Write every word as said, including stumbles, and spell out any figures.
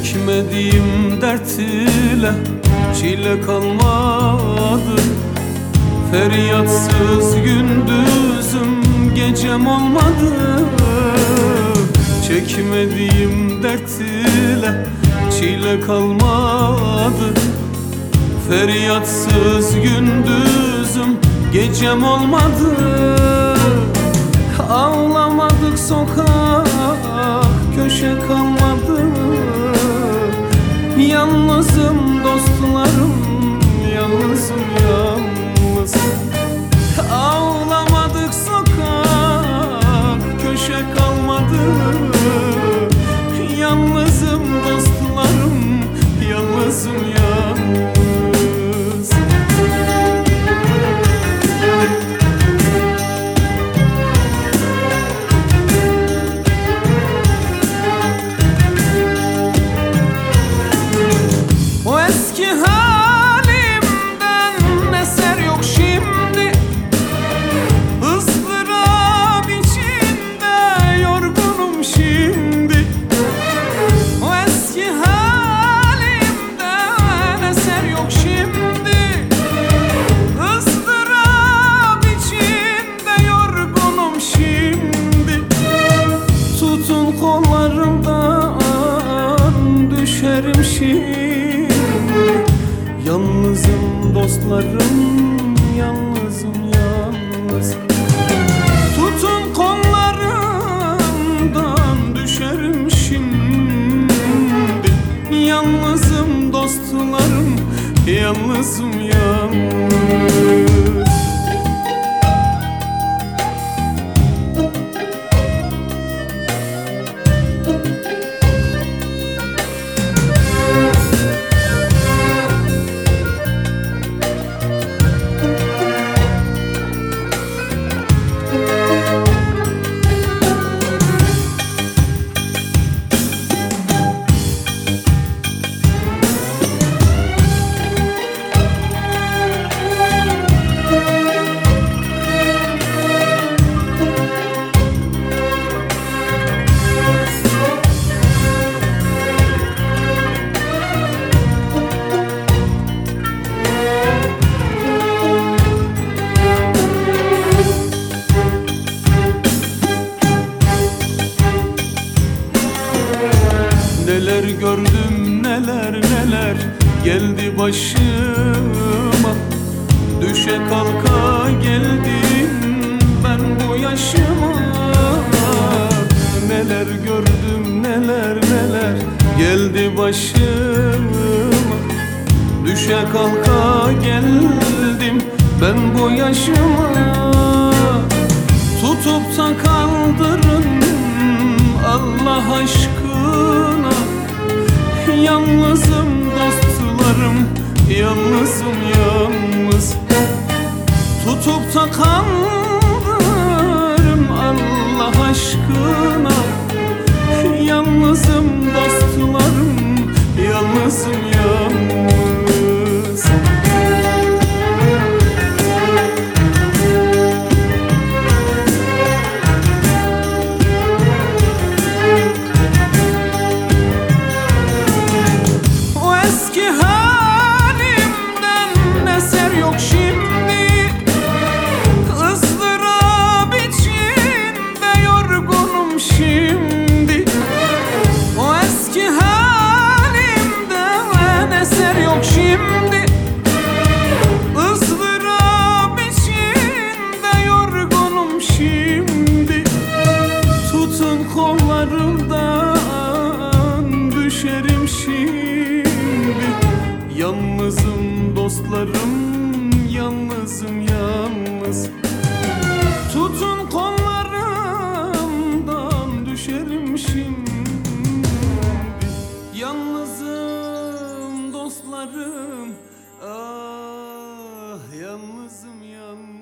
Çekmediğim dert ile çile kalmadı. Feryatsız gündüzüm gecem olmadı. Çekmediğim dert ile çile kalmadı. Feryatsız gündüzüm gecem olmadı. Ağlamadık sokak köşe kalmadı. Yalnızım dostlarım, yalnızım yalnız. Ağlamadık sokak köşe kalmadı. Yalnızım dostlarım, yalnızım yalnız. O eski halimden eser yok şimdi. Izdırap içinde yorgunum şimdi. O eski halimden eser yok şimdi. Izdırap içinde yorgunum şimdi. Tutun kollarımdan düşerim şimdi. Yalnızım dostlarım, yalnızım yalnız. Tutun kollarımdan düşerim şimdi. Yalnızım dostlarım, yalnızım yalnız. Neler gördüm neler neler geldi başıma. Düşe kalka geldim ben bu yaşıma. Neler gördüm neler neler geldi başıma. Düşe kalka geldim ben bu yaşıma. Tutup da kaldırın Allah aşkına. Yalnızım dostlarım, yalnızım yalnız. Tutup da kaldırın Allah aşkına. Yalnızım dostlarım, yalnızım yalnız. Kollarımdan düşerim şimdi. Yalnızım dostlarım, yalnızım yalnız. Tutun kollarımdan düşerim şimdi. Yalnızım dostlarım, ah yalnızım yalnız.